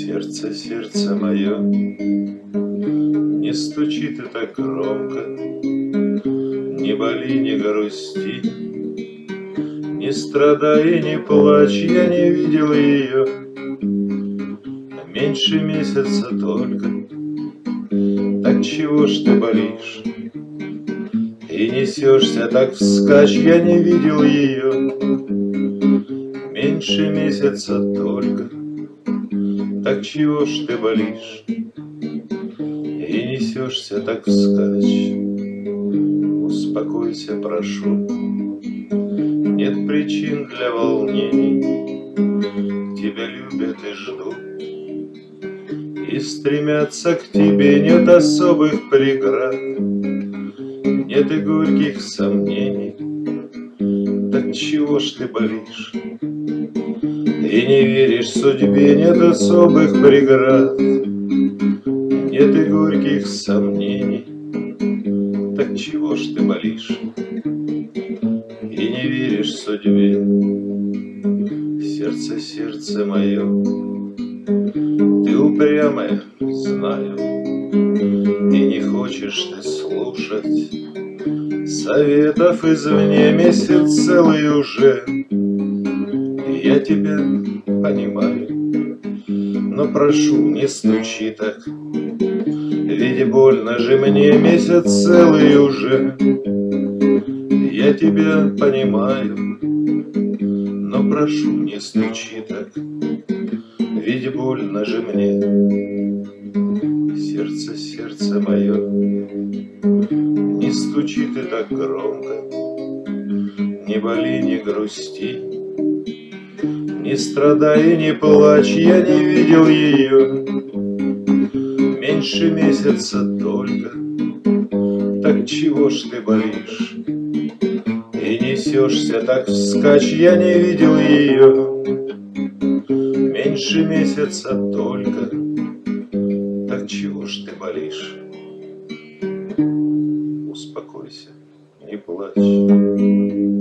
Сердце, сердце мое, не стучи ты так громко, не боли, не грусти, не страдай и не плачь, я не видел ее меньше месяца только. Так чего ж ты болишь и несешься так вскачь, я не видел ее меньше месяца только. Так чего ж ты болишь и несешься так вскачь? Успокойся, прошу, нет причин для волнений. Тебя любят и ждут, и стремятся к тебе, нет особых преград, нет и горьких сомнений. Так чего ж ты болишь и не веришь судьбе, нет особых преград, нет и горьких сомнений. Так чего ж ты болишь и не веришь судьбе? Сердце, сердце мое, ты упрямая, знаю, и не хочешь ты слушать советов извне месяц целый уже. Я тебя понимаю, но прошу, не стучи так, ведь больно же мне месяц целый уже. Я тебя понимаю, но прошу, не стучи так, ведь больно же мне. Сердце, сердце мое, не стучи ты так громко, не боли, не грусти, не страдай и не плачь, я не видел ее меньше месяца только. Так чего ж ты болишь и несешься так вскачь, я не видел ее меньше месяца только. Так чего ж ты болишь? Успокойся, не плачь.